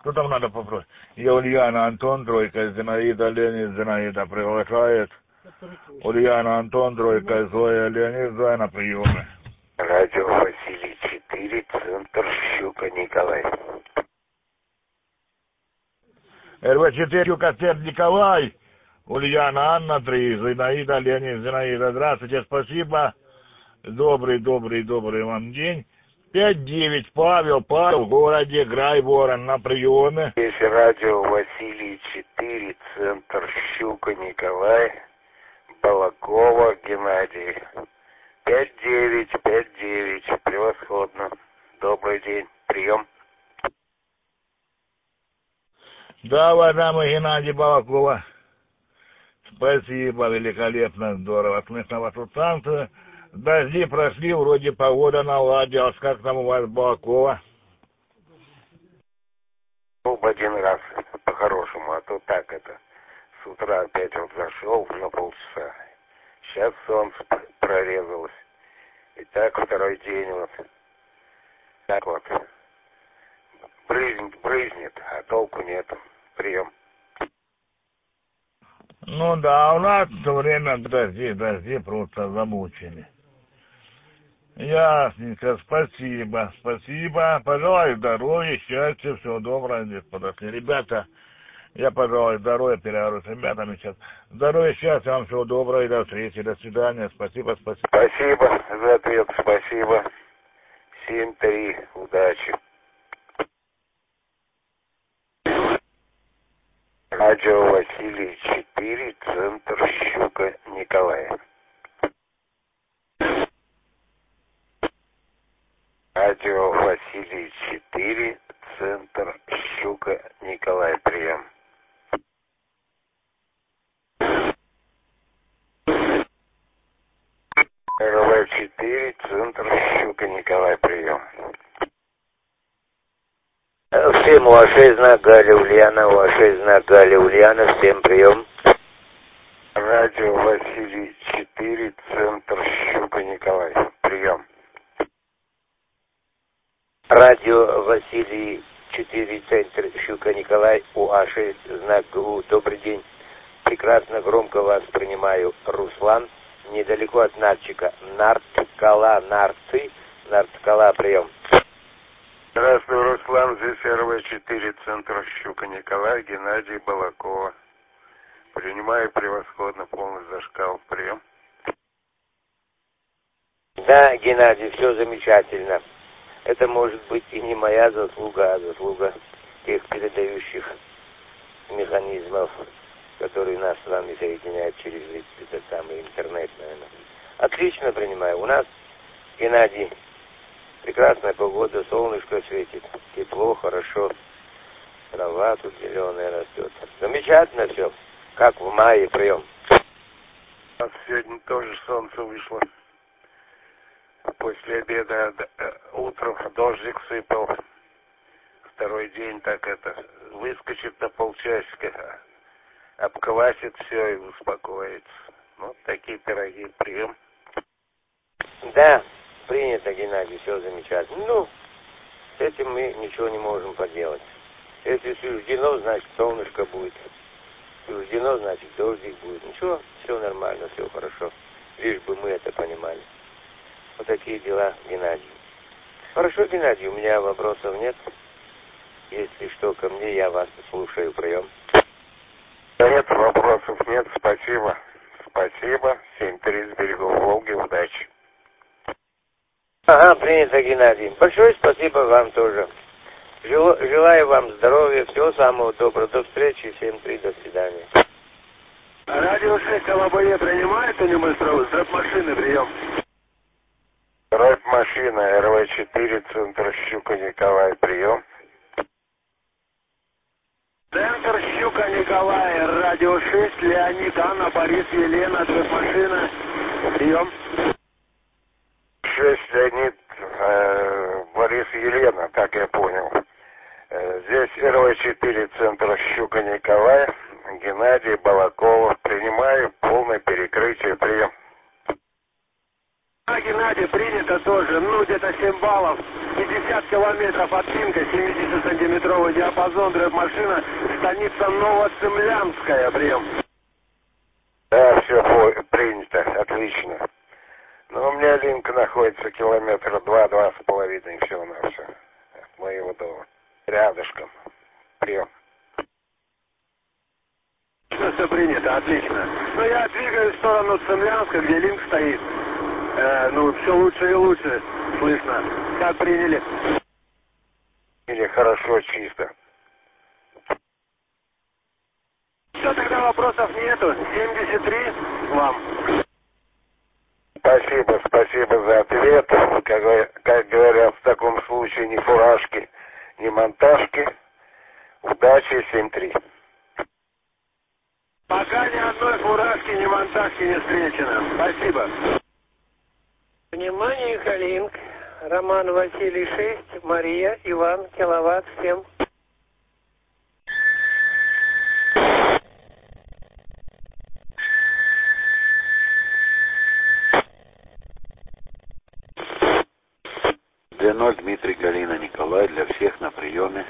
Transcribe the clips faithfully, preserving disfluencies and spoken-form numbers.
Что там надо попросить? Я Ульяна Антон, тройка, Зинаида Леонид, Зинаида приглашает. Ульяна Антон, тройка, Зоя Леонид, Зоя на приеме. Радио Василий четыре, центр Щука Николай. эр вэ четыре, Щука, центр Николай. Ульяна Анна, три, Зинаида Леонид, Зинаида. Здравствуйте, спасибо. Добрый, добрый, добрый вам день. пять девять, Павел, Павел, в городе Грайворон на приеме. Здесь радио Василий четыре, центр Щука Николай, Балакова Геннадий. пять девять, пять девять, превосходно. Добрый день, прием. Да, уважаемый Геннадий Балакова. Спасибо, великолепно, здорово. Слышно вашу станцию. Дожди прошли, вроде погода наладилась. Как там у вас, Балакова? Ну, в один раз, по-хорошему, а то так это. С утра опять вот зашел на полчаса. Сейчас солнце прорезалось. И так второй день вот. Так вот. Брызнет, брызнет, а толку нету. Прием. Ну да, у нас все время дожди, дожди просто замучили. Ясненько, спасибо, спасибо. Пожелаю здоровья, счастья, всего доброго. Здесь подошли ребята. Я пожелаю здоровья, переговорю с ребятами сейчас. Здоровья, счастья, вам всего доброго и до встречи, до свидания. Спасибо, спасибо. Спасибо за ответ, спасибо. семь три, удачи. Радио Василий четыре, центр Щука Николай. Радио Василий четыре, центр Щука Николай, прием. эр вэ четыре, центр Щука Николай, прием. Всем у шесть знак Галя Ульяна, у шесть знак Галя Ульяна, всем прием. Радио Василий четыре, центр Щука Николай, прием. Радио Василий четыре, центр Щука Николай, у шесть знак ГУ, добрый день. Прекрасно, громко вас принимаю, Руслан, недалеко от Нарчика, Нарткала, Нарцы, Нарткала, прием. Здравствуй, Руслан, здесь эр вэ четыре, центр Щука Николай, Геннадий Балакова. Принимаю превосходно, полный зашкал, прием. Да, Геннадий, все замечательно. Это может быть и не моя заслуга, а заслуга тех передающих механизмов, которые нас с вами соединяют через этот самый интернет, наверное. Отлично принимаю. У нас, Геннадий, прекрасная погода, солнышко светит, тепло, хорошо, трава тут зеленая растет. Замечательно все, как в мае, прием. У нас сегодня тоже солнце вышло. После обеда утром дождик сыпал. Второй день так это выскочит на полчасика, обквасит все и успокоится. Вот такие пироги, прием. Да. Принято, Геннадий, все замечательно. Ну, с этим мы ничего не можем поделать. Если суждено, значит солнышко будет. Суждено, значит дождик будет. Ничего, все нормально, все хорошо. Лишь бы мы это понимали. Вот такие дела, Геннадий. Хорошо, Геннадий, у меня вопросов нет. Если что, ко мне, я вас слушаю, прием. Нет, вопросов нет, спасибо. Спасибо. семь три с берегов Волги, удачи. Ага, принято, Геннадий. Большое спасибо вам тоже. Жел, желаю вам здоровья, всего самого доброго. До встречи. семь три, до свидания. Радио шесть Алабае принимает или мы сразу? Рэп-машины, прием. Рэп-машина, эр вэ четыре, центр Щука Николай, прием. Центр Щука Николай, радио шесть, Леонид, Анна, Борис, Елена, рэп-машина, прием. шесть, Леонид, э, Борис, Елена, так я понял. Э, здесь эр вэ четыре, центр Щука Николай, Геннадий Балакова. Принимаю полное перекрытие, прием. А, Геннадий, принято тоже. Ну, где-то семь баллов. пятьдесят километров от Пинка, семидесятисантиметровый диапазон, драйв-машина, станица Новоцемлянская, прием. Да, все принято, отлично. Но у меня линка находится километра два-два с половиной, все на все. От моего дома. Рядышком. Прием. Все принято, отлично. Ну, я двигаюсь в сторону Цемлянска, где линк стоит. Э, ну, все лучше и лучше слышно. Как приняли? Или хорошо, чисто. Все, тогда вопросов нету. семьдесят три вам. Спасибо, спасибо за ответ. Как, как говорят, в таком случае ни фуражки, ни монтажки. Удачи, семь три. Пока ни одной фуражки, ни монтажки не встречено. Спасибо. Внимание, Калинг. Роман Василий шесть, Мария, Иван, киловатт семь. Д ноль Дмитрий, Галина, Николай, для всех на приеме.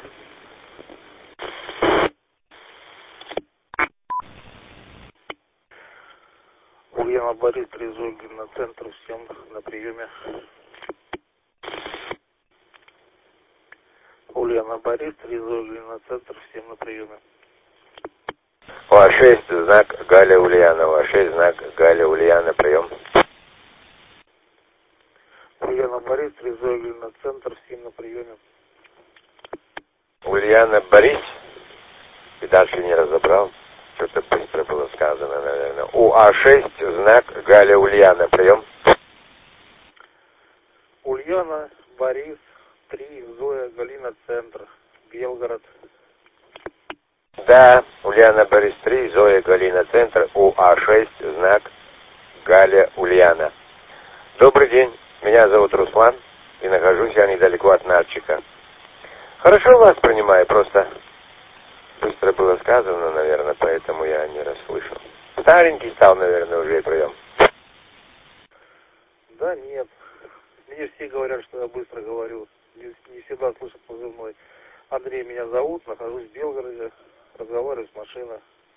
Ульяна Борис, Трезугин, на центр, всем на приеме. Ульяна Борис, Трезугин, на центр, всем на приеме. О шесть, знак Галя Ульяна. О шесть, знак Галя Ульяна. Прием. Ульяна Борис, Трезугин, на центр, всем на приеме. Ульяна Борис. И дальше не разобрал. Что-то быстро было сказано, наверное. У А шесть, знак Галя Ульяна. Прием. Ульяна Борис, три, Зоя, Галина, центр, Белгород. Да, Ульяна Борис три, Зоя Галина, центр, У А шесть, знак Галя Ульяна. Добрый день, меня зовут Руслан, и нахожусь я недалеко от Нарчика. Хорошо вас принимаю, просто быстро было сказано, наверное, поэтому я не расслышал. Старенький стал, наверное, уже прием. Да нет, мне все говорят, что я быстро говорю, не, не всегда слышат позывной. Андрей меня зовут, нахожусь в Белгороде, разговариваю с машиной.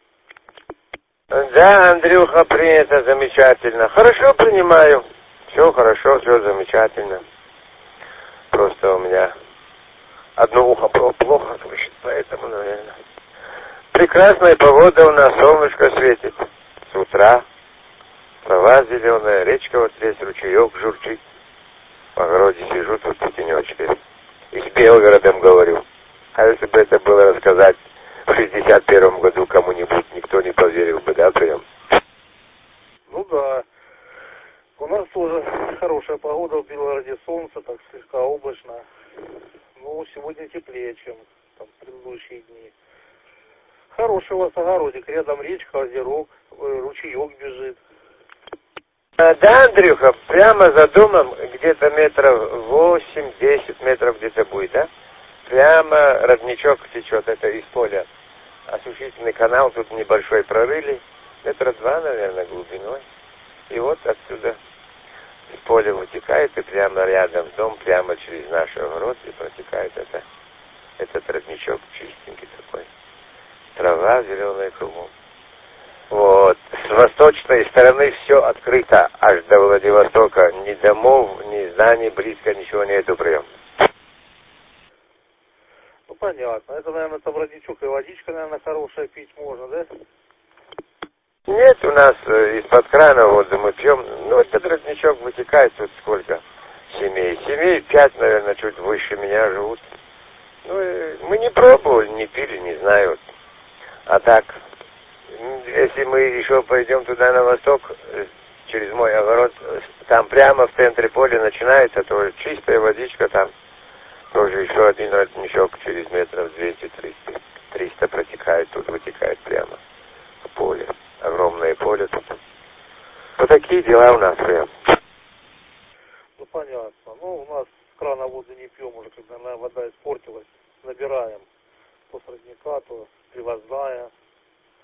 Да, Андрюха, принято, замечательно. Хорошо принимаю. Все хорошо, все замечательно. Просто у меня одно ухо плохо слышит, поэтому, наверное. Прекрасная погода у нас, солнышко светит. С утра. Трава зеленая, речка вот здесь, ручеек журчит. В огороде сижу тут в тенечке. И с Белгородом говорю. А если бы это было рассказать в шестьдесят первом году кому-нибудь, никто не поверил бы, да, прием? Ну да. У нас тоже хорошая погода в Белгороде, солнце, так слегка облачно. Ну, сегодня теплее, чем там, в предыдущие дни. Хороший у вас огородик, рядом речка, озерок, ручеек бежит. Да, Андрюха, прямо за домом где-то метров восемь-десять метров где-то будет, да? Прямо родничок течет, это из поля. Осушительный канал, тут небольшой прорыли, метра два, наверное, глубиной. И вот отсюда из поля вытекает, и прямо рядом дом, прямо через наш огород, и протекает это, этот родничок чистенький такой. Трава зеленая кругом. Вот. С восточной стороны все открыто, аж до Владивостока. Ни домов, ни зданий, близко ничего нету, прием. Ну, понятно. Это, наверное, там родничок и водичка, наверное, хорошая пить можно, да? Нет, у нас э, из-под крана воду мы пьем. Ну, этот родничок вытекает тут сколько? Семей. Семей пять, наверное, чуть выше меня живут. Ну, э, мы не пробовали, не пили, не знаю. А так, если мы еще пойдем туда на восток, через мой огород, там прямо в центре поля начинается, то чистая водичка там. Тоже еще один родничок через метров двести-триста. триста протекает, тут вытекает прямо в поле. Огромное поле тут. Вот такие дела у нас прям. Ну, понятно. Ну, у нас с крана воду не пьем уже, когда наверное, вода испортилась. Набираем то с родника, то привозная.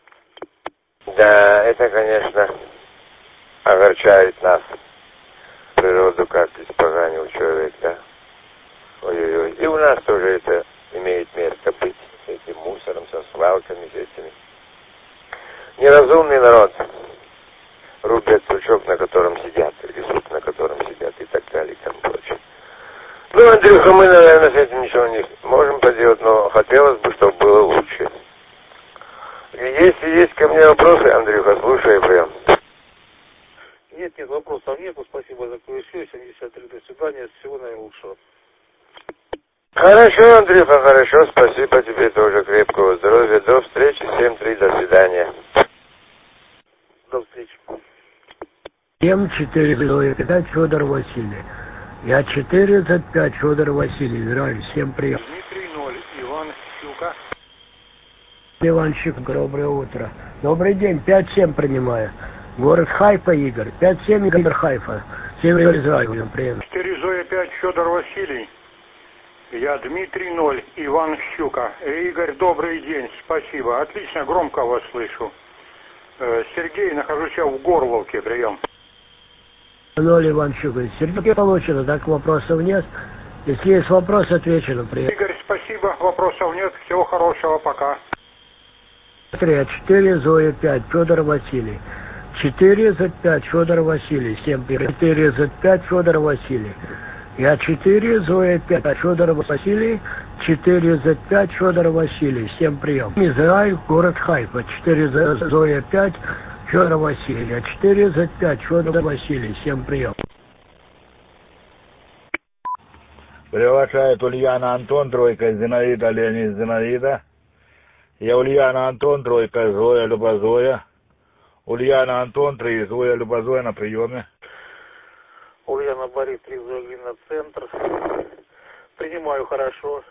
Да, это, конечно, огорчает нас. природу как-то испоганил человек, да? Ой-ой-ой. И у нас тоже это имеет место быть, с этим мусором, со свалками, с этими. Неразумный народ рубят сучок, на котором сидят, или сук, на котором сидят, и так далее, и тому прочее. Ну, Андрюха, мы, наверное, с этим ничего не можем поделать, но хотелось бы, чтобы было лучше. И если есть ко мне вопросы, Андрюха, слушай прям. Нет, нет, вопросов нету. Спасибо за КВС. семьдесят три. До свидания. Всего наилучшего. Хорошо, Андрюха, хорошо. Спасибо тебе тоже. Крепкого здоровья. До встречи. семь три. До свидания. До встречи. семь четыре пять Федор Васильевич. Я четырнадцать пять Федор Васильевич. Здравия. Всем привет. Дмитрий ноль. Иван Щука. Иванчик, доброе утро. Добрый день. пять семь принимаю. Город Хайфа, Игорь. пять семь, Игорь Хайфа. Север Израиля. Привет. четыре Зоя пять Федор Василий. Я Дмитрий ноль. Иван Щука. Игорь, добрый день. Спасибо. Отлично, громко вас слышу. Сергей, нахожусь я в Горловке. Прием. ноль Иван Щука. Сергей, получено. Так, вопросов нет. Если есть вопросы, отвечу на прием. Игорь, спасибо. Вопросов нет. Всего хорошего. Пока. четыре Зоя пять Федор Василий. четыре пять Федор Василий. Всем привет. четыре пять Федор Василий. Я четыре Зоя пять Федор Василий. четыре пять Федор Василий. Всем прием. Израиль, город Хайфа. четыре Зоя пять Федор Василий. Я четыре пять Федор Василий. Всем прием. Приглашает Ульяна Антон, тройка, Зинаида, Леонид, Зинаида. Я Ульяна Антон, тройка, Зоя, Люба, Зоя. Ульяна Антон, три, Зоя, Люба, Зоя на приеме. Ульяна Борис, три Зоя, Глина, центр. Принимаю хорошо.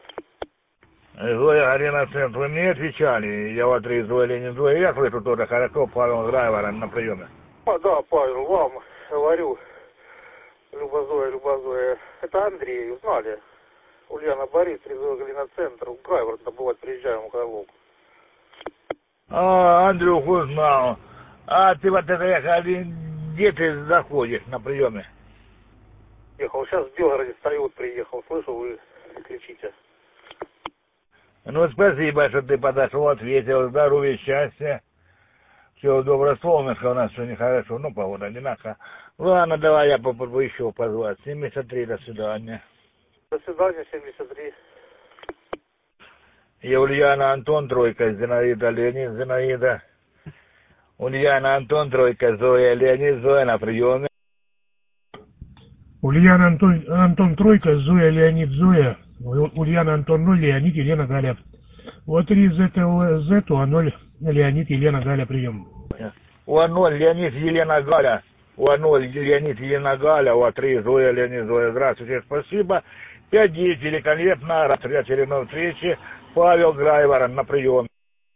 Зоя, Арена, центр. Вы мне отвечали? Я вот три Зоя, Ленин, Зоя. Я слышу тоже хорошо, Павел Драйвер на приеме. А, да, Павел, вам говорю. Люба Зоя, Люба Зоя. Это Андрей, узнали? Ульяна Борис, три Зоя, Глина, центр. Драйвер, это бывает, приезжаем в Горловку. А, Андрюх узнал. А ты вот это, где ты заходишь на приеме? Ехал, сейчас в Белгороде стою, приехал. Слышу, вы кричите. Ну, спасибо, что ты подошел, ответил. Здоровья, счастья. Всего доброго, солнышко у нас сегодня хорошо. Ну, погода одинаковая. Ладно, давай я попробую еще позвать. семьдесят три, до свидания. До свидания, семьдесят три. Я Ульяна Антон, тройка, Зинаида, Леонид, Зинаида. Ульяна Антон, тройка, Зоя, Леонид, Зоя на приеме. Ульяна Антон, Антон, тройка, Зоя, Леонид, Зоя. Ульяна Антон, ноль, Леонид, Елена, Галя. Вот три Z, Z, а ноль, Леонид, Елена, Галя, прием. У ноль, Леонид, Елена, Галя. У ноль, Леонид, Елена, Галя. У три, Зоя, Леонид, Зоя. Здравствуйте, спасибо. пять девять, великолепно. Рад очередной встречи. Павел Драйвер на прием.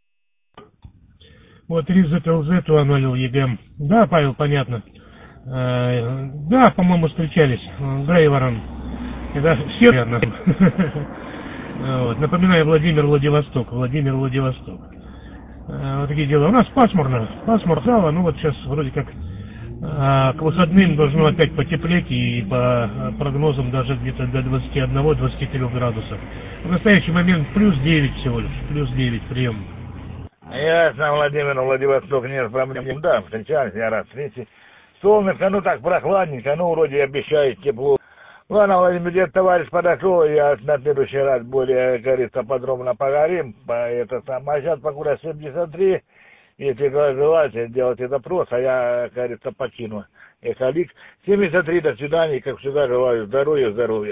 Вот три Z, Z, а ноль, ЕГЭ. Да, Павел, понятно. Э, да, по-моему, встречались с Драйвером. Это все, наверное. Вот. Напоминаю, Владимир, Владивосток. Владимир, Владивосток. Вот такие дела. У нас пасмурно. Пасмур зала. Ну вот сейчас вроде как а, к выходным должно опять потеплеть. И по прогнозам даже где-то до двадцати одного — двадцати трёх градусов. В настоящий момент плюс девять всего лишь. Плюс девять прием. Ясно, Владимир, Владивосток, нет проблем. Да, встречались, я рад встрече. Солнышко, ну так прохладненько, ну вроде обещает тепло. Ладно, Владимир, где товарищ подошел, я на следующий раз более, говорится, подробно поговорим. По это самое. А сейчас покуда семьдесят три, если желаете, делайте запрос, а я, говорится, покину Эхолик. семьдесят три, до свидания, как всегда, желаю здоровья, здоровья.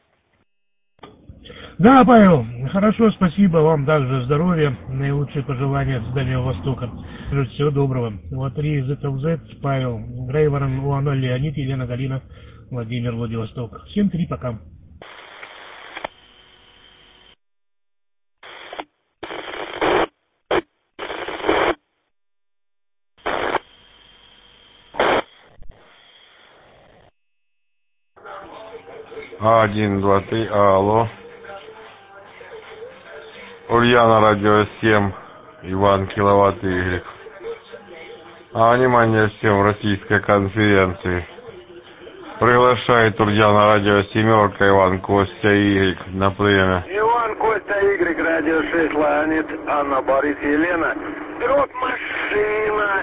Да, Павел, хорошо, спасибо вам также, здоровья, наилучшие пожелания с Дальнего Востока. Всего доброго. Вот три Z L Z, Павел, Драйвером, У ноль, Леонид, Елена, Галина, Владимир, Владивосток. семь три, пока. один, два, три, алло. Ульяна, радио семь, Иван, киловатт Y. А внимание всем, российской конференции. Приглашает Ульяна радио семерка, Иван Костя Y на приеме. Иван Костя Y, радио шесть, Леонид, Анна, Борис, Елена. Вперед, машина!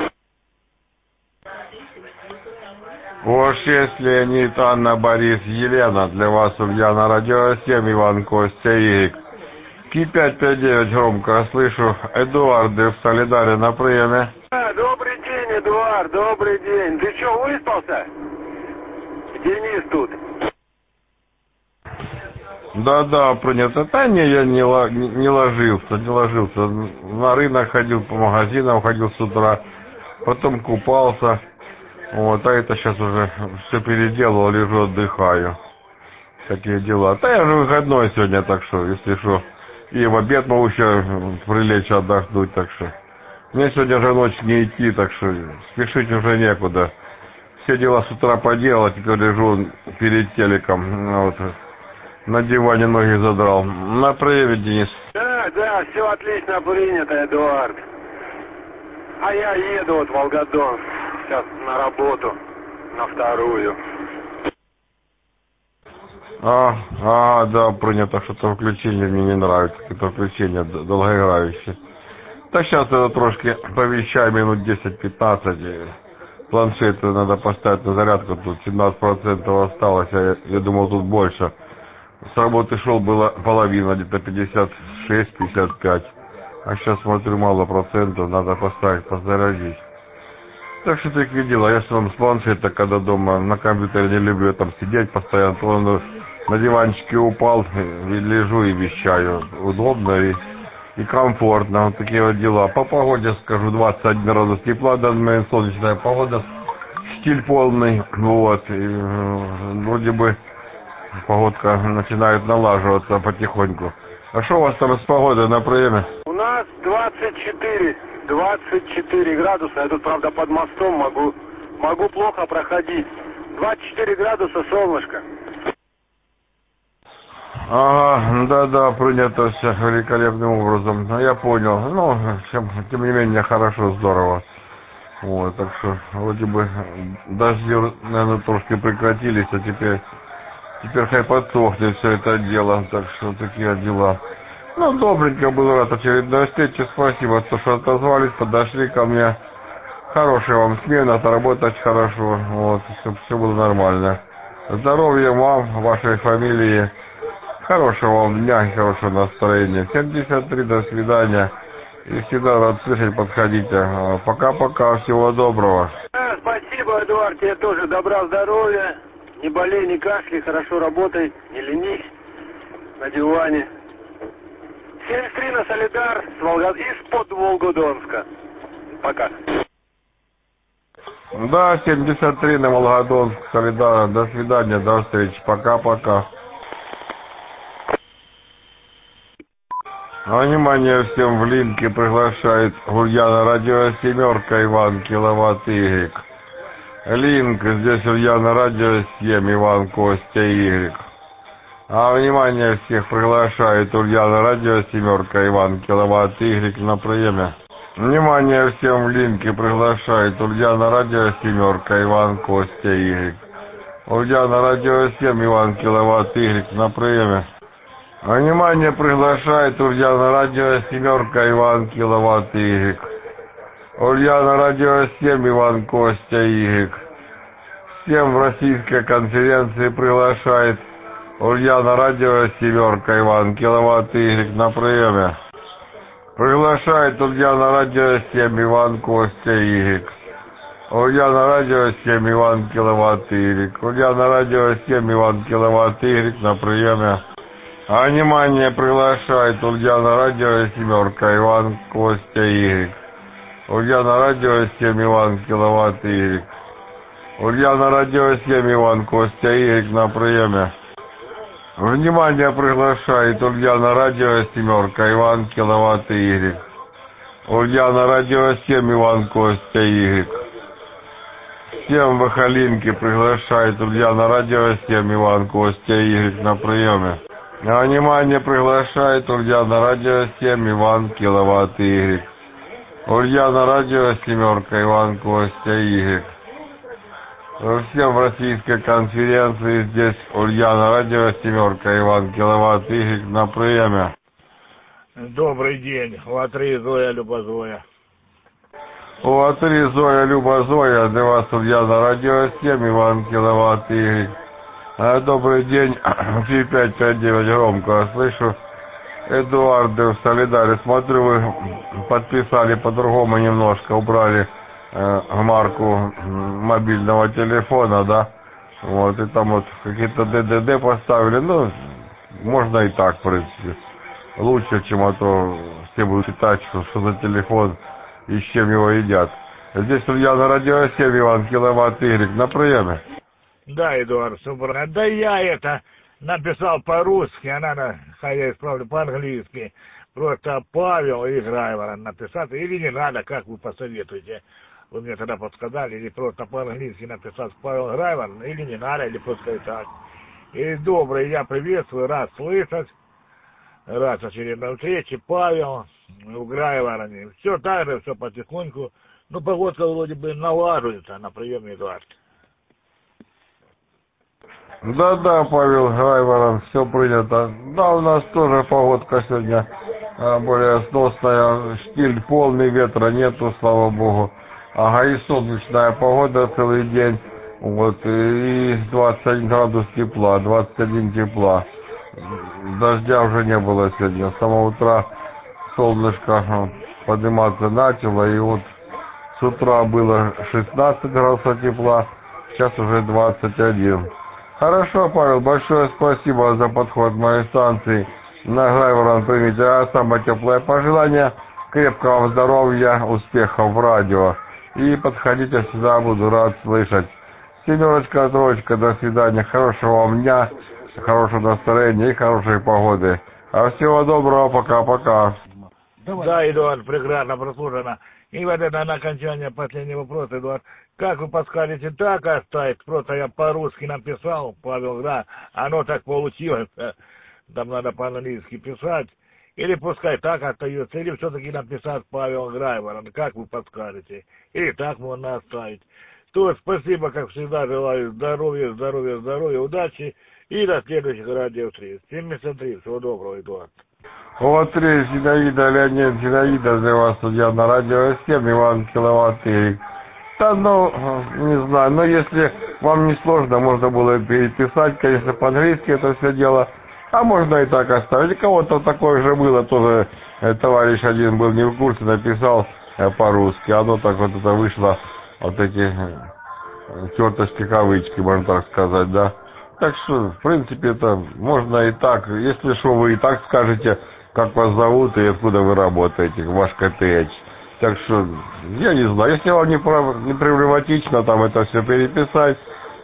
О шесть, Леонид, Анна, Борис, Елена. Для вас Ульяна радио семь, Иван Костя Y. Ки пять пять девять громко слышу. Эдуарды в Солидаре на приеме. А, добрый день, Эдуард, добрый день. Ты что, выспался? Денис тут. Да-да, принято. Да не, я не, ло- не, не ложился, не ложился. На рынок ходил, по магазинам ходил с утра. Потом купался. Вот, а это сейчас уже все переделал, лежу, отдыхаю. Такие дела. Да я же выходной сегодня, так что, если что. И в обед могу еще прилечь отдохнуть, так что. Мне сегодня же ночь не идти, так что спешить уже некуда. Все дела с утра поделал, теперь лежу перед телеком. Вот. На диване ноги задрал. На прояве, Денис. Да, да, все отлично принято, Эдуард. А я еду вот в Волгодонск сейчас на работу, на вторую. А, а, да, принято, что-то включение мне не нравится. Это включение долгоиграющее. Так сейчас это трошки повещаю минут десять-пятнадцать. Планшет надо поставить на зарядку, тут семнадцать процентов осталось, а я, я думал тут больше. С работы шел, было половина, где-то пятьдесят шесть - пятьдесят пять. А сейчас смотрю, мало процентов, надо поставить, позарядить. Так что такие дела. Я сам с планшета, когда дома на компьютере не люблю там сидеть постоянно, то он на диванчике упал, и лежу и вещаю. Удобно и, и комфортно. Вот такие вот дела. По погоде скажу, двадцать один градус тепла, данная солнечная погода, стиль полный. Вот. И, вроде бы погодка начинает налаживаться потихоньку. А что у вас там с погодой на приеме? У нас двадцать четыре, двадцать четыре градуса. Я тут, правда, под мостом могу, могу плохо проходить. двадцать четыре градуса, солнышко. Ага, да-да, принято все великолепным образом. Ну, я понял. Ну, тем, тем не менее, хорошо, здорово. Вот, так что, вроде бы, дожди, наверное, трошки прекратились, а теперь, теперь хай подсохнет все это дело. Так что, такие дела. Ну, добренько, был рад очередной встрече. Спасибо, что отозвались, подошли ко мне. Хорошая вам смена, отработать хорошо. Вот, чтобы все было нормально. Здоровья вам, вашей фамилии. Хорошего вам дня и хорошего настроения. семьдесят три, до свидания. И всегда рад слышать, подходите. Пока-пока, всего доброго. А, спасибо, Эдуард, тебе тоже добра, здоровья. Не болей, не кашляй, хорошо работай, не ленись на диване. семьдесят три на Солидар с Волгод... из-под Волгодонска. Пока. Да, семьдесят три на Волгодонск, Солидар. До свидания, до встречи. Пока-пока. Внимание всем, в линке приглашает Ульяна радио семерка, Иван Киловатт Y. Линк, здесь Ульяна радио семь, Иван Костя Y. А внимание всех приглашает Ульяна радио семерка, Иван Киловатт Y на приеме. Внимание всем, в линке приглашает Ульяна радио семерка, Иван Костя Y. Ульяна радио семь, Иван Киловатт Y на приеме. Внимание приглашает Ульяна радио семерка, Иван Киловатт Y. Ульяна радио семь, Иван Костя Y. Всем в российской конференции приглашает Ульяна радио семерка, Иван Киловатт Y на приеме. Приглашает Ульяна радио семь, Иван Костя Y. Ульяна радио семь, Иван Киловатт Y. Ульяна радио семь, Иван Киловатт Y на приеме. А внимание приглашает Ульяна радио семерка, Иван Костя Y. Ульяна радио семь, Иван Киловатт Y. Ульяна радио семь, Иван Костя Y на приеме. Внимание приглашает Ульяна радио семерка, Иван Киловатт Y. Ульяна радио семь, Иван Костя Y. Всем в Ахалинке приглашает Ульяна радио семь, Иван Костя Y на приеме. А внимание приглашает Ульяна радио семь, Иван Киловатт Y. Ульяна радио семерка, Иван Костя Y. Всем в российской конференции. Здесь Ульяна Радио, семерка, Иван Киловатт, Игорь на приеме. Добрый день. Латри Зоя, Люба Зоя. Латри Зоя, Люба Зоя. Для вас Ульяна Радио семь, Иван Киловатт, Игорь. Добрый день. три пять пять девять громко слышу. Эдуард в Солидаре. Смотрю, вы подписали по-другому немножко, убрали э, марку мобильного телефона, да? Вот, и там вот какие-то ДДД поставили. Ну, можно и так, в принципе. Лучше, чем а то все будут считать, что, что за телефон и с чем его едят. Здесь Ульяна Радио семь, Иван Киловатт, Игорь на приеме. Да, Эдуард, супер. Да я это написал по-русски, а надо, хай я исправлю по-английски. Просто Павел и Грайворон написать. Или не надо, как вы посоветуете. Вы мне тогда подсказали, или просто по-английски написать Павел Грайворон, или не надо, или просто и так. И добрый, я приветствую, рад слышать. Рад очередной встрече, Павел, у Грайвороне. Все так же, все потихоньку. Ну, погодка вроде бы налаживается на приеме, Эдуард. Да-да, Павел Грайворон, все принято. Да, у нас тоже погодка сегодня а, более сносная, штиль полный, ветра нету, слава богу. Ага, и солнечная погода целый день. Вот, и двадцать один градус тепла, двадцать один тепла. Дождя уже не было сегодня. С самого утра солнышко подниматься начало, и вот с утра было шестнадцать градусов тепла, сейчас уже двадцать один. Хорошо, Павел, большое спасибо за подход к моей станции. На Грайворон примите, а самое теплое пожелание, крепкого вам здоровья, успехов в радио. И подходите сюда, буду рад слышать. Семерочка, троечка, до свидания, хорошего вам дня, хорошего настроения и хорошей погоды. А всего доброго, пока-пока. Да, Эдуард, прекрасно прослушано. И вот это на окончание последний вопрос, Эдуард. Как вы подскажете, так оставить? Просто я по-русски написал, Павел, да, оно так получилось. Там надо по-английски писать. Или пускай так остается, или все-таки написать Павел Грайворон. Как вы подскажете? Или так можно оставить. То спасибо, как всегда, желаю здоровья, здоровья, здоровья, удачи. И до следующих радиовстреч. семьдесят три. Всего доброго, Эдуард. Вот три, Зинаида, Леонид, Зинаида, для вас судья на радио семь, Иван Киловатт, Игорь. Да, ну, не знаю, но если вам не сложно, можно было переписать, конечно, по-английски это все дело, а можно и так оставить. Кого-то такое же было, тоже э, товарищ один был не в курсе, написал э, по-русски, оно так вот это вышло, вот эти э, черточки, кавычки, можно так сказать, да. Так что, в принципе, это можно и так, если что, вы и так скажете, как вас зовут и откуда вы работаете, ваш КТХ. Так что, я не знаю, если вам не, не проблематично там это все переписать,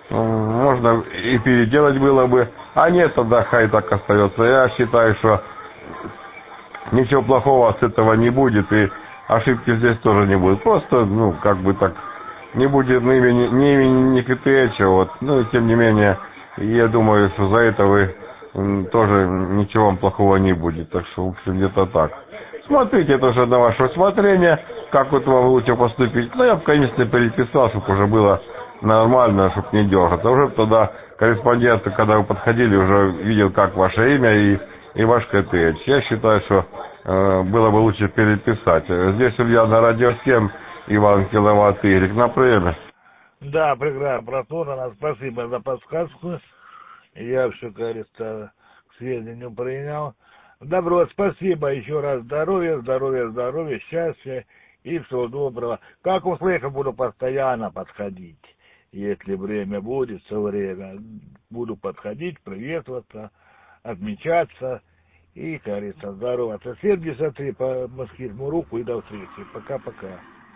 можно и переделать было бы, а нет, тогда хай так остается. Я считаю, что ничего плохого с этого не будет, и ошибки здесь тоже не будет. Просто, ну, как бы так, не будет ни имени, ни имени, ни КТХ, вот, ну, и тем не менее, я думаю, что за это вы тоже ничего вам плохого не будет, так что, в общем, где-то так. Смотрите, это уже на ваше усмотрение, как вот вам лучше поступить. Ну, я бы, конечно, переписал, чтобы уже было нормально, чтобы не дергаться. Уже тогда корреспондент, когда вы подходили, уже видел, как ваше имя и, и ваш КТХ. Я считаю, что э, было бы лучше переписать. Здесь Ульяна на радио семь, Иван Киловатт, Игорь, на приеме. Да, прекрасно прослушано. Спасибо за подсказку. Я все, кажется, к сведению принял. Добро, спасибо еще раз. Здоровья, здоровья, здоровья, счастья и всего доброго. Как услышу, буду постоянно подходить. Если время будет, все время буду подходить, приветствоваться, отмечаться и, кажется, здороваться. семьдесят три по москвитному руку и до встречи. Пока-пока.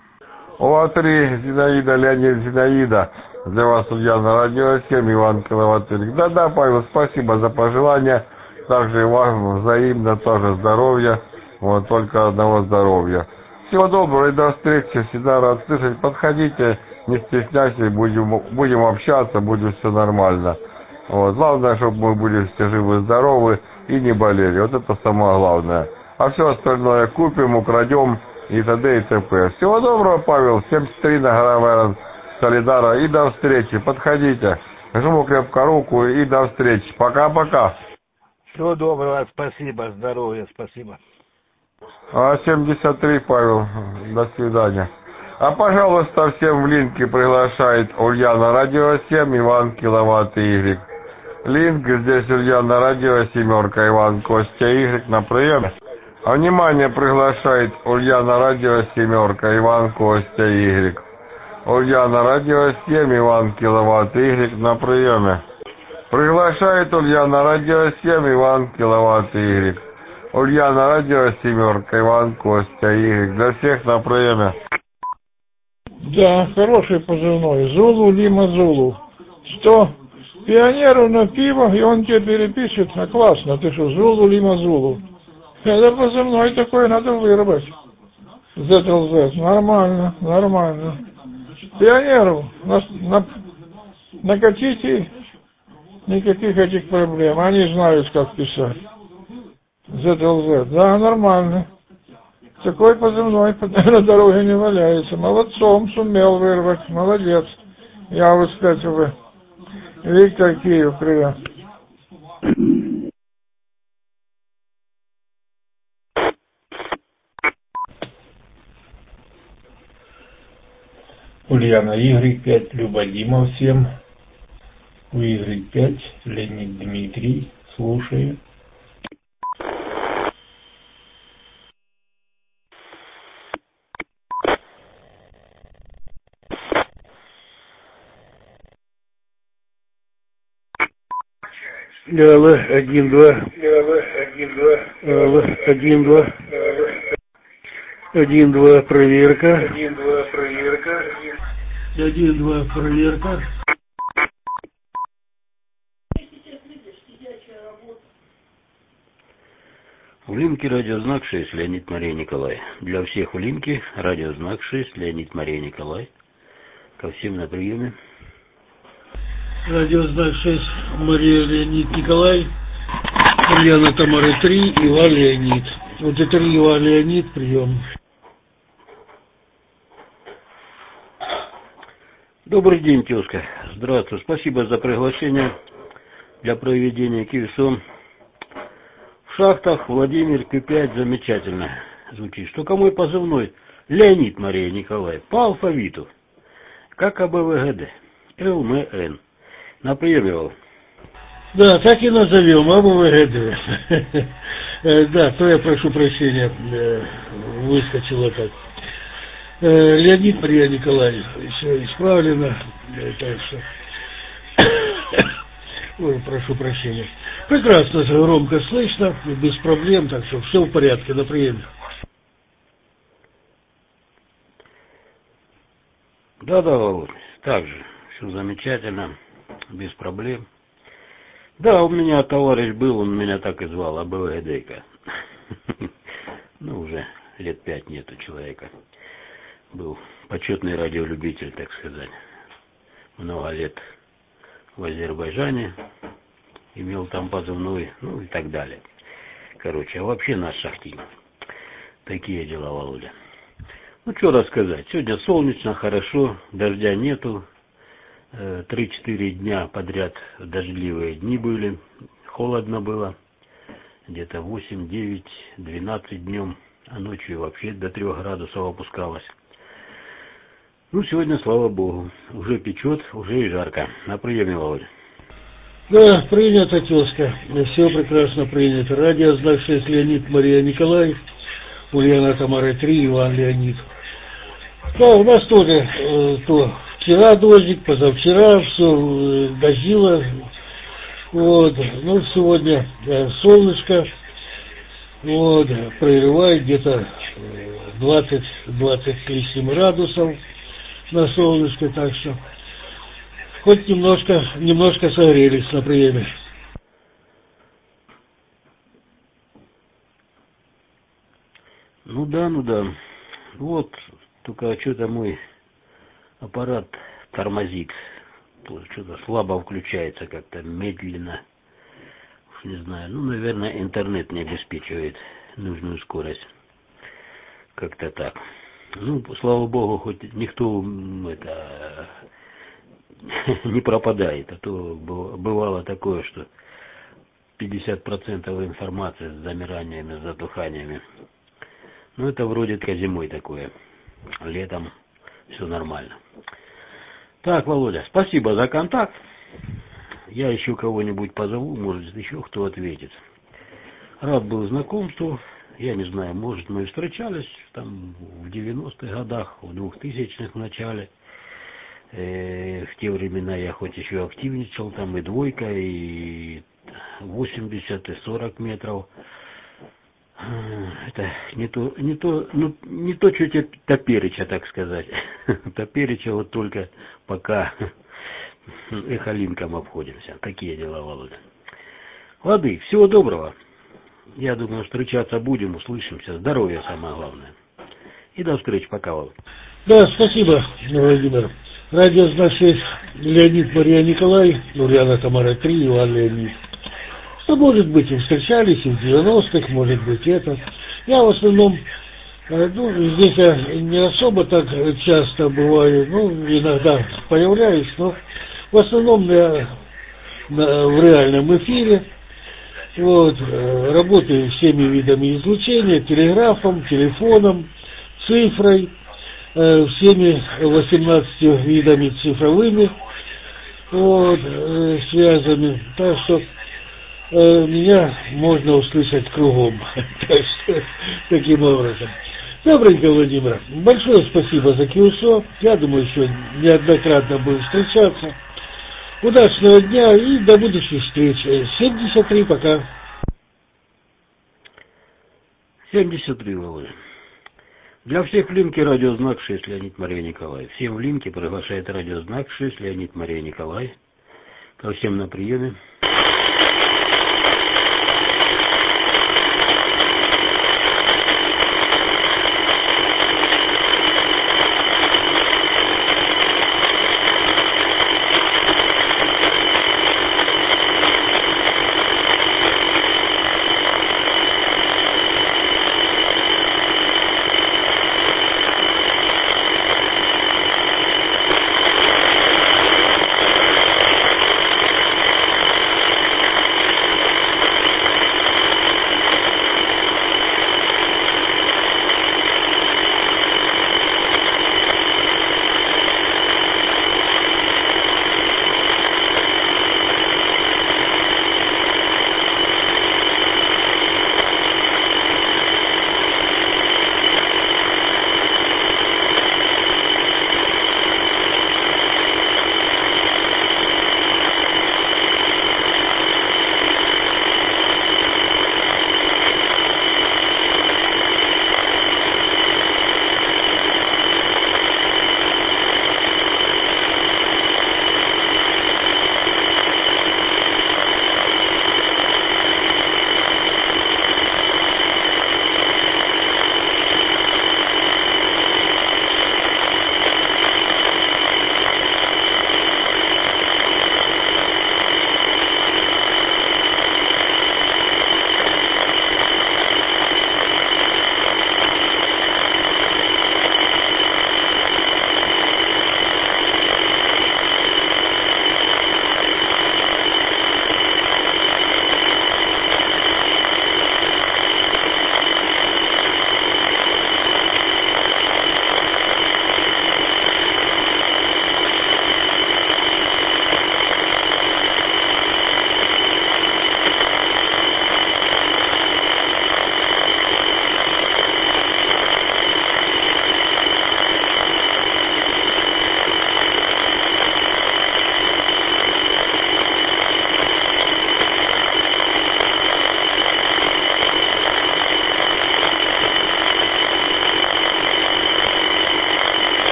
О, три, Зинаида, Леонид, Зинаида. Для вас судья на радио семь, Иван Киловатт. Да-да, Павел, спасибо за пожелания. Также и вам взаимно тоже здоровья. Вот, только одного здоровья. Всего доброго и до встречи. Всегда рад слышать. Подходите, не стесняйтесь, будем, будем общаться, будет все нормально. Вот. Главное, чтобы мы были все живы, здоровы и не болели. Вот это самое главное. А все остальное купим, украдем и т.д. и т.п. Всего доброго, Павел. семьдесят три на Грайворон. Солидара. И до встречи. Подходите. Жму крепко руку и до встречи. Пока-пока. Всего доброго, спасибо, здоровья, спасибо. А семьдесят три, Павел. До свидания. А, пожалуйста, всем в линке приглашает Ульяна Радио семь, Иван Киловатт Y. Линк здесь Ульяна Радио семерка, Иван Костя Y на приеме. А, внимание, приглашает Ульяна Радио семерка, Иван Костя Y. Ульяна Радио семь, Иван Киловатт Y на приеме. Приглашает Ульяна Радио семь, Иван Киловатт Y. Ульяна Радио семерка, Иван Костя Y. Для всех на приеме. Да, хороший позывной. Зулу, Лима, Зулу. Что? Пионеру на пиво, и он тебе перепишет. А классно, ты что, Зулу, Лима, Зулу. Это позывной такой надо выработать. зет эл зет. Нормально, нормально. Пионеру на, на, накатите, никаких этих проблем. Они знают, как писать. зет эл зет. Да, нормально. Такой позывной на дороге не валяется. Молодцом сумел вырвать. Молодец. Я вот, кстати, вы. Виктор, Киев, привет. Ульяна Y пять, Люба Дима всем. У Y пять, Леонид Дмитрий, слушаю. Алло, один, два. Алло, один, два. Алло, один, два. Один, два, проверка. Один, два, проверка. Один, два, проверка. В линке радиознак шесть, Леонид Мария Николай. Для всех в линке радиознак шесть, Леонид Мария Николай. Ко всем на приеме. Радиознак шесть, Мария Леонид Николай. Ульяна Тамара три, Иван Леонид. Вот это три, Иван Леонид, прием. Добрый день, тезка. Здравствуй. Спасибо за приглашение для проведения КИВСО. В шахтах Владимир Q пять замечательно звучит. Что кому позывной? Леонид Мария Николай. По алфавиту. Как АБВГД. ЛМН. На приеме был. Да, так и назовем, АБВГД. Да, то я прошу прощения, выскочило так. Леонид Мария Николаевич, все исправлено. Так что... Ой, прошу прощения. Прекрасно, громко слышно, без проблем, так что все в порядке, на приеме. Да-да, Володь, так же, все замечательно, без проблем. Да, у меня товарищ был, он меня так и звал, АБВГД-ка. Ну, уже лет пять нету человека. Был почетный радиолюбитель, так сказать. Много лет в Азербайджане, имел там позывной, ну и так далее. Короче, а вообще наш шахтин. Такие дела, Володя. Ну, что рассказать. Сегодня солнечно, хорошо, дождя нету. Три-четыре дня подряд дождливые дни были. Холодно было. Где-то восемь, девять, двенадцать днем. А ночью вообще до трех градусов опускалось. Ну, сегодня, слава богу, уже печет, уже и жарко. На приеме, Володя. Да, принято, тезка. Все прекрасно принято. Радиознак шесть, Леонид Мария Николай. Ульяна Тамара три, Иван Леонид. Да, у нас тоже э, то вчера дождик, позавчера все э, дождило. Вот. Ну, сегодня да, солнышко. Вот, прерывает где-то двадцать-двадцать с лишним градусов на солнышке, так что хоть немножко, немножко согрелись на приеме. Ну да, ну да. Вот, только что-то мой аппарат тормозит. Что-то слабо включается, как-то медленно. Уж не знаю. Ну, наверное, интернет не обеспечивает нужную скорость. Как-то так. Ну, слава богу, хоть никто это не пропадает, а то бывало такое, что пятьдесят процентов информации с замираниями, с затуханиями. Ну, это вроде как зимой такое. Летом все нормально. Так, Володя, спасибо за контакт. Я еще кого-нибудь позову, может, еще кто ответит. Рад был знакомству. Я не знаю, может, мы встречались там в девяностых годах, в двухтысячных в начале. Э, в те времена я хоть еще активничал, там и двойка, и восемьдесят, и сорок метров. Это не то, не то, ну, не то, что тебе топереча, так сказать. Топереча вот только пока эхолинком обходимся. Такие дела, Володя. Лады, всего доброго. Я думаю, встречаться будем, услышимся. Здоровья самое главное. И до встречи, пока, Володя. Да, спасибо, Владимир. Радиознак шесть, Леонид, Мария, Николай, Ульяна, Тамара, три, Иван, Леонид. Ну, может быть, и встречались и в девяностых, может быть, это. Я в основном, ну, здесь я не особо так часто бываю, ну, иногда появляюсь, но в основном я на, в реальном эфире. Вот, работаю всеми видами излучения, телеграфом, телефоном, цифрой, всеми восемнадцатью видами цифровыми вот, связями. Так что меня можно услышать кругом. Так что, таким образом. Добренько, Владимир. Большое спасибо за КИУСО. Я думаю, еще неоднократно будем встречаться. Удачного дня и до будущих встреч. семьдесят три, пока. семьдесят три, Володя. Для всех в линке радиознак шесть, Леонид, Мария, Николай. Всем в линке приглашает радиознак шесть, Леонид, Мария, Николай. Ко всем на приеме.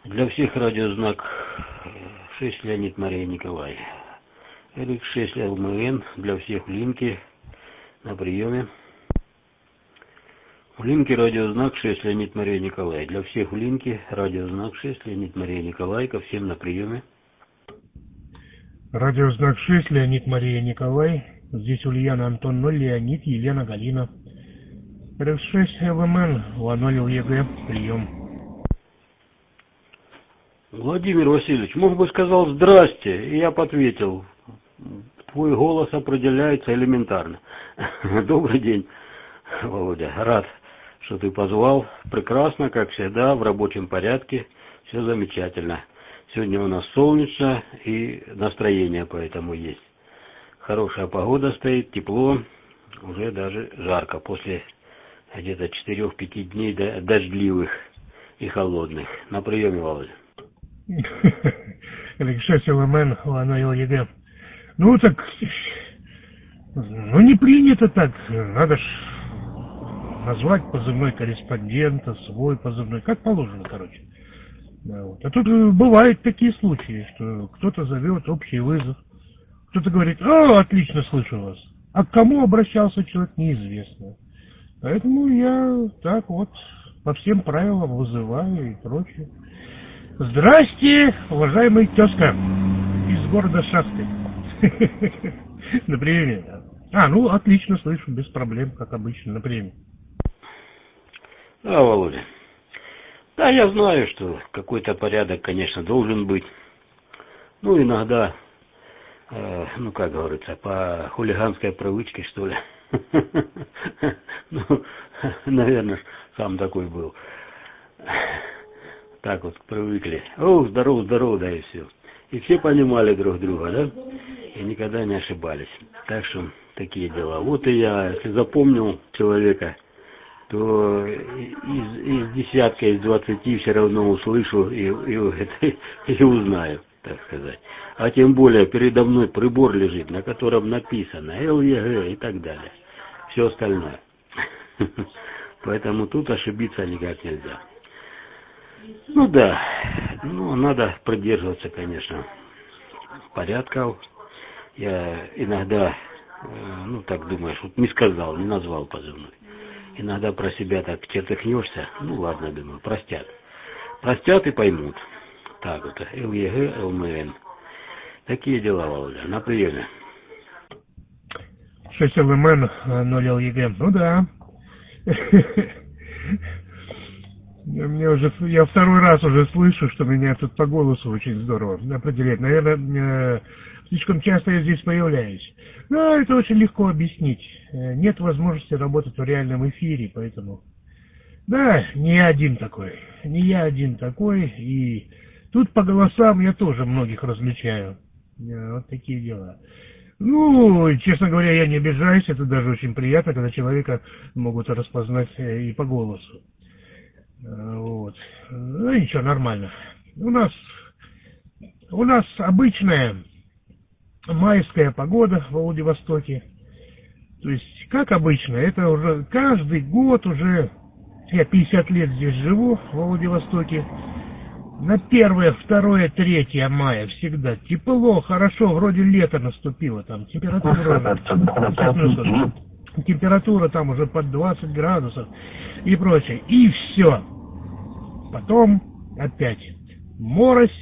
Для всех радиознак шесть Леонид Мария Николай. эр икс шесть эл эм эн для всех в линке на приеме. В линке радиознак шесть Леонид Мария Николай. Для всех в линке радиознак шесть Леонид Мария Николай. Ко всем на приеме. Радиознак шесть Леонид Мария Николай. Здесь Ульяна Антон ноль, Леонид, Елена Галина. эр икс шесть эл эм эн, Ланолил ЕГЭ, прием. Владимир Васильевич, мог бы сказал здрасте, и я бы ответил. Твой голос определяется элементарно. Добрый день, Володя. Рад, что ты позвал. Прекрасно, как всегда, в рабочем порядке. Все замечательно. Сегодня у нас солнечно и настроение поэтому есть. Хорошая погода стоит, тепло, уже даже жарко после где-то четырёх-пяти дней дождливых и холодных. На приеме, Володя. эр икс шесть эл эм эн, Ланолил ЕГЭ. Ну так, ну не принято так. Надо ж назвать позывной корреспондента, свой позывной, как положено, короче. Да, вот. А тут бывают такие случаи, что кто-то зовет общий вызов, кто-то говорит: а, отлично слышу вас. А к кому обращался человек, неизвестно. Поэтому я так вот по всем правилам вызываю и прочее. Здрасте, уважаемый тезка из города Шахты. На приеме. А, ну отлично слышу, без проблем, как обычно, на приеме. Да, Володя. Да, я знаю, что какой-то порядок, конечно, должен быть. Ну, иногда, э, ну, как говорится, по хулиганской привычке, что ли. Ну, наверное, сам такой был. Так вот, привыкли. О, здорово, здорово, да, и все. И все понимали друг друга, да? И никогда не ошибались. Так что, такие дела. Вот и я, если запомнил человека, то из, из десятка, из двадцати все равно услышу и, и, и узнаю, так сказать. А тем более передо мной прибор лежит, на котором написано эл е гэ и так далее. Все остальное. Поэтому тут ошибиться никак нельзя. Ну да, ну надо придерживаться, конечно, порядков. Я иногда, ну так думаешь, вот не сказал, не назвал позывной. Иногда про себя так чертыхнешься, ну ладно, думаю, простят. Простят и поймут. Так вот, эл е гэ, эл эм эн. Такие дела, Володя, на приеме. шесть эл эм эн, ноль эл е гэ, ну да. Мне уже, я второй раз уже слышу, что меня тут по голосу очень здорово определяет. Наверное, слишком часто я здесь появляюсь. Но это очень легко объяснить. Нет возможности работать в реальном эфире, поэтому... Да, не я один такой. Не я один такой. И тут по голосам я тоже многих различаю. Вот такие дела. Ну, честно говоря, я не обижаюсь. Это даже очень приятно, когда человека могут распознать и по голосу. Вот. Ну ничего, нормально. У нас у нас обычная майская погода в Владивостоке. То есть, как обычно, это уже каждый год уже, я пятьдесят лет здесь живу в Владивостоке. На первое, второе, третье мая всегда тепло, хорошо, вроде лето наступило, там температура, температура там уже под двадцать градусов и прочее. И все. Потом опять морось.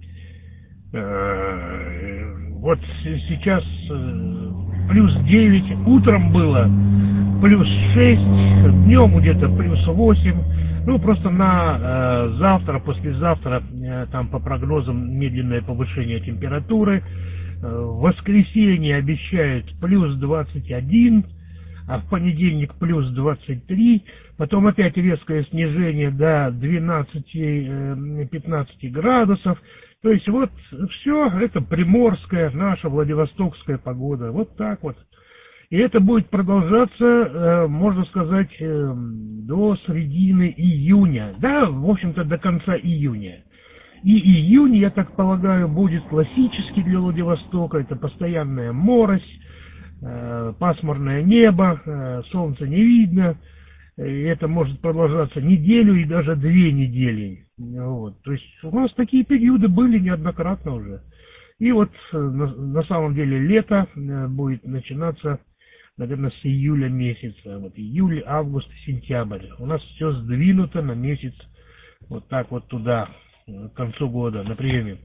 Вот сейчас плюс девять, утром было плюс шесть, днем где-то плюс восемь. Ну, просто на э, завтра, послезавтра, э, там по прогнозам медленное повышение температуры. Э, в воскресенье обещают плюс двадцать один, а в понедельник плюс двадцать три. Потом опять резкое снижение до двенадцати-пятнадцати градусов. То есть вот все это приморская, наша владивостокская погода. Вот так вот. И это будет продолжаться, можно сказать, до середины июня. Да, в общем-то, до конца июня. И июнь, я так полагаю, будет классический для Владивостока. Это постоянная морось, пасмурное небо, солнца не видно. это может продолжаться неделю и даже две недели. Вот. То есть у нас такие периоды были неоднократно уже. И вот на, на самом деле лето будет начинаться, наверное, с июля месяца. Вот июль, август, сентябрь. У нас все сдвинуто на месяц вот так вот туда, к концу года, на приеме.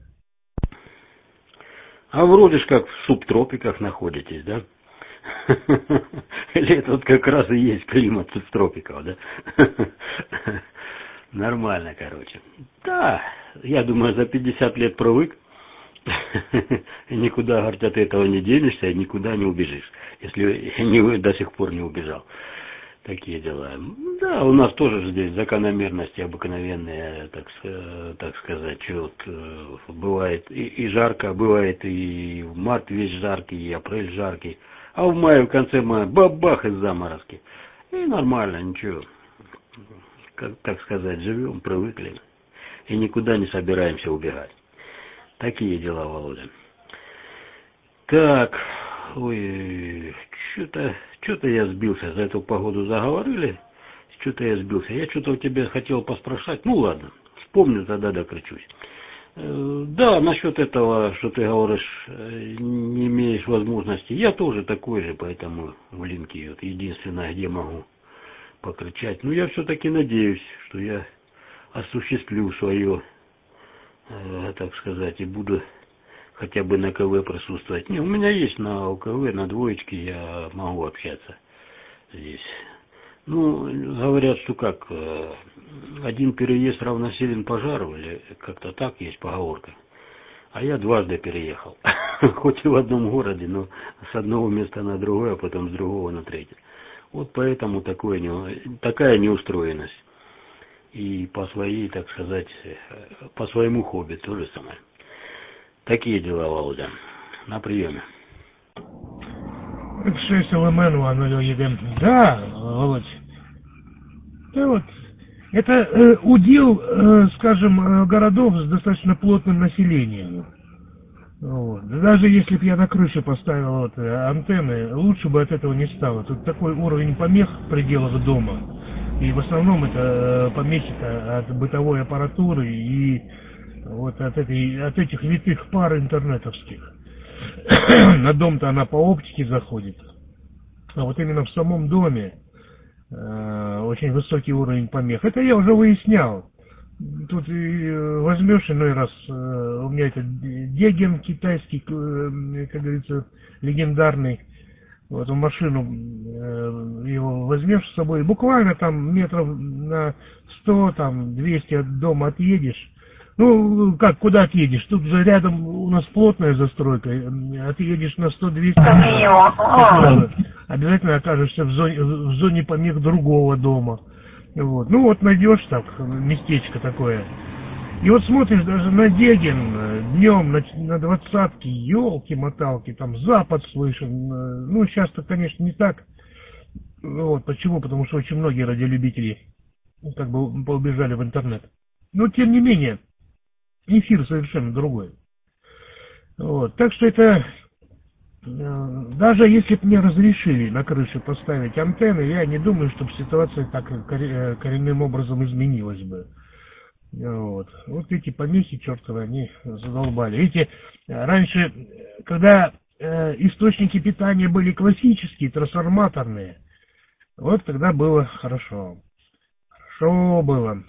А вроде ж как в субтропиках находитесь, да? Или это вот как раз и есть климат субтропиков, да? Нормально, короче. Да, я думаю, за пятьдесят лет привык. И никуда, говорит, от этого не денешься, и никуда не убежишь, если не, до сих пор не убежал. Такие дела. Да, у нас тоже здесь закономерности обыкновенные, так, так сказать. Вот, бывает и, и жарко, бывает и март весь жаркий, и апрель жаркий. А в мае, в конце мая, бабах из заморозки. И нормально, ничего. Как, так сказать, живем, привыкли. И никуда не собираемся убегать. Такие дела, Володя. Так, ой, что-то, что-то я сбился. За эту погоду заговорили, что-то я сбился. Я что-то у тебя хотел поспрашать. Ну ладно, вспомню, тогда докричусь. Да, насчет этого, что ты говоришь, не имеешь возможности. Я тоже такой же, поэтому в линке вот единственное, где могу покричать. Но я все-таки надеюсь, что я осуществлю свое, э, так сказать, и буду хотя бы на КВ присутствовать. Не, у меня есть на УКВ, на двоечке я могу общаться здесь. Ну, говорят, что как, э, один переезд равносилен пожару, или как-то так есть поговорка. А я дважды переехал. Хоть и в одном городе, но с одного места на другое, а потом с другого на третье. Вот поэтому такое, такая неустроенность. И по своей, так сказать, по своему хобби то же самое. Такие дела, Володя. На приеме. шесть ЛМН, ноль ЕГЭ. Да, Володь. Да вот. Это э, удел, э, скажем, городов с достаточно плотным населением. Вот. Даже если бы я на крыше поставил вот, антенны, лучше бы от этого не стало. Тут такой уровень помех в пределах дома. И в основном это помехи от бытовой аппаратуры и вот от, этой, от этих витых пар интернетовских. На дом-то она по оптике заходит. А вот именно в самом доме э, очень высокий уровень помех. Это я уже выяснял. Тут и возьмешь иной раз, э, у меня это Деген китайский, э, как говорится, легендарный. Вот в машину э, его возьмешь с собой, буквально там метров на сто, там двести от дома отъедешь. Ну, как, куда отъедешь? Тут же рядом у нас плотная застройка. Отъедешь на сто-двести, обязательно окажешься в зоне, в зоне помех другого дома. Вот. Ну, вот найдешь так местечко такое. И вот смотришь даже на Деген днем, на, на двадцатке, елки-моталки, там запад слышен. Ну, сейчас-то, конечно, не так. Вот. Почему? Потому что очень многие радиолюбители как бы поубежали в интернет. Но, тем не менее, эфир совершенно другой. Вот. Так что это, даже если бы мне разрешили на крыше поставить антенны, я не думаю, чтобы ситуация так коренным образом изменилась бы. Вот. Вот эти помехи чертовы, они задолбали. Видите, раньше, когда э, источники питания были классические, трансформаторные, вот тогда было хорошо. Хорошо было.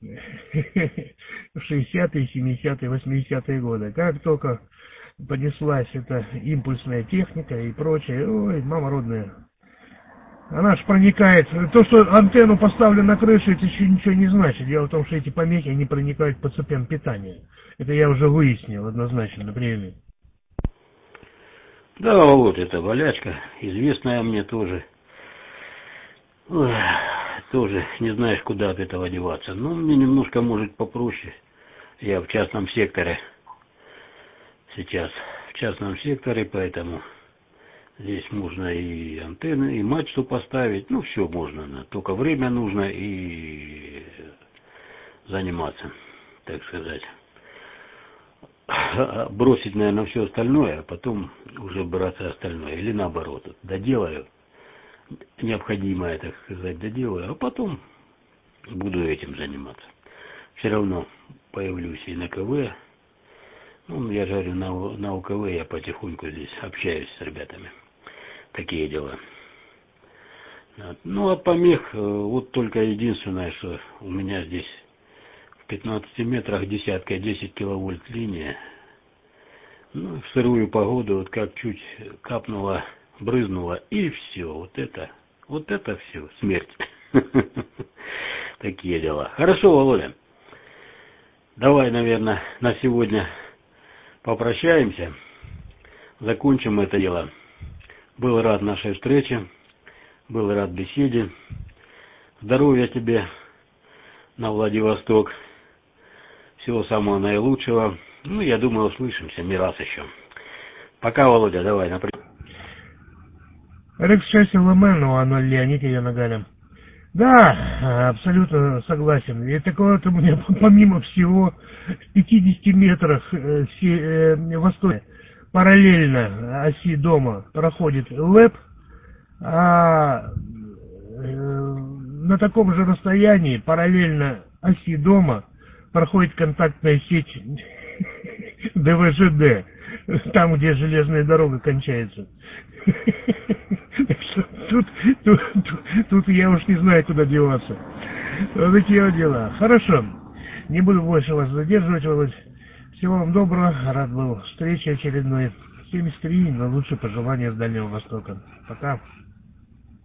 В шестидесятые, семидесятые, восьмидесятые годы. Как только понеслась эта импульсная техника и прочее, ой, мама родная. Она ж проникает. То, что антенну поставлю на крышу, это еще ничего не значит. Дело в том, что эти помехи, они проникают по цепям питания. Это я уже выяснил однозначно на приеме. Да, вот эта болячка, известная мне тоже. Ой, тоже не знаешь, куда от этого деваться. Но мне немножко, может, попроще. Я в частном секторе. Сейчас в частном секторе, поэтому... Здесь можно и антенны, и мачту поставить, ну все можно, только время нужно и заниматься, так сказать. Бросить, наверное, все остальное, а потом уже браться остальное. Или наоборот, доделаю, необходимое, так сказать, доделаю, а потом буду этим заниматься. Все равно появлюсь и на КВ. Ну, я же говорю, на, на УКВ я потихоньку здесь общаюсь с ребятами. Такие дела. Вот. Ну, а помех, вот только единственное, что у меня здесь в пятнадцати метрах десятка десять киловольт линия. Ну, в сырую погоду, вот как чуть капнуло, брызнуло, и все. Вот это, вот это все, смерть. Такие дела. Хорошо, Володя. Давай, наверное, на сегодня попрощаемся. Закончим это дело. Был рад нашей встрече. Был рад беседе. Здоровья тебе на Владивосток. Всего самого наилучшего. Ну, я думаю, услышимся не раз еще. Пока, Володя, давай, например. Рекс шесть эл эм эн, а ноль Леонид Янагаля. Да, абсолютно согласен. И такое вот у меня, помимо всего, в пятидесяти метрах э, э, восточно, параллельно оси дома проходит ЛЭП, а э, на таком же расстоянии, параллельно оси дома, проходит контактная сеть дэ вэ жэ дэ, там, где железная дорога кончается. Тут, тут, тут, тут я уж не знаю, куда деваться. Вот такие дела. Хорошо. Не буду больше вас задерживать, Володь. Всего вам доброго. Рад был встрече очередной. семьдесят три, но лучше пожелания с Дальнего Востока. Пока.